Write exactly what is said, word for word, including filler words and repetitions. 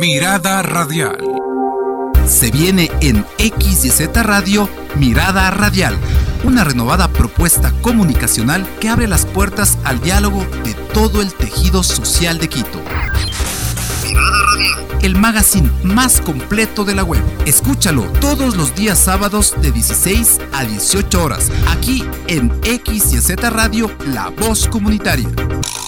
Mirada Radial. Se viene en X Y Z Radio Mirada Radial, una renovada propuesta comunicacional que abre las puertas al diálogo de todo el tejido social de Quito. Mirada Radial, el magazine más completo de la web. Escúchalo todos los días sábados de dieciséis a dieciocho horas, aquí en X Y Z Radio, La Voz Comunitaria.